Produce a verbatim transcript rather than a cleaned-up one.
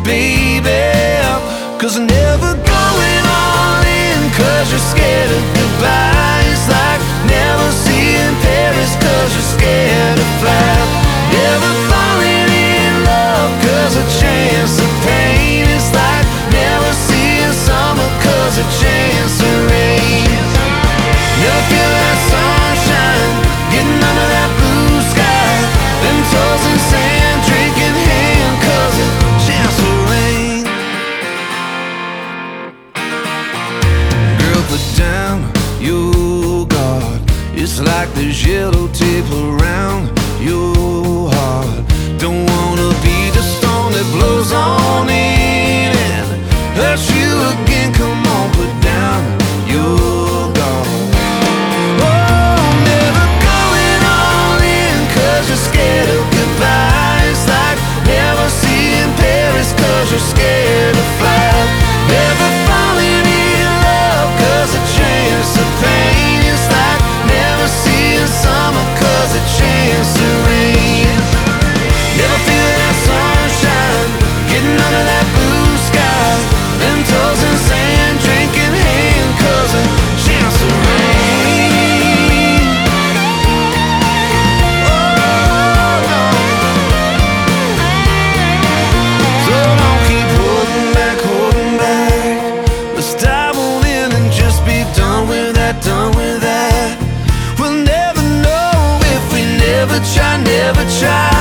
baby. Cause I'm never going all in, cause you're scared of goodbye. It's like never seeing Paris, cause you're scared to fly. Never falling in love, cause a chance of pain. It's like never seeing summer, cause a chance of rain. Never feel that sunshine, getting under that blue sky. Them toes in sand, drinking hand, cause a chance of rain. Girl, put down your guard. It's like there's yellow tape around your heart. Don't wanna be the storm that blows on in and hurts you again. Come on, put down your guard. Oh, never going all in, cause you're scared of goodbye. It's like never seeing Paris, cause you're scared to fly. Never falling in love, cause a chance of pain. It's like never seeing summer, cause a chance to rain. Never feel that sunshine, getting under that blue sky. Them toes in sand, drinking hand, cause a chance to rain. Oh, no. So don't keep holding back, holding back. Let's dive on in and just be done with that, done with that. We'll never know if we never try, never try.